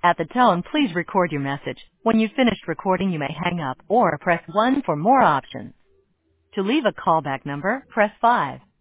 At the tone, please record your message. When you've finished recording, you may hang up or press 1 for more options. To leave a callback number, press 5.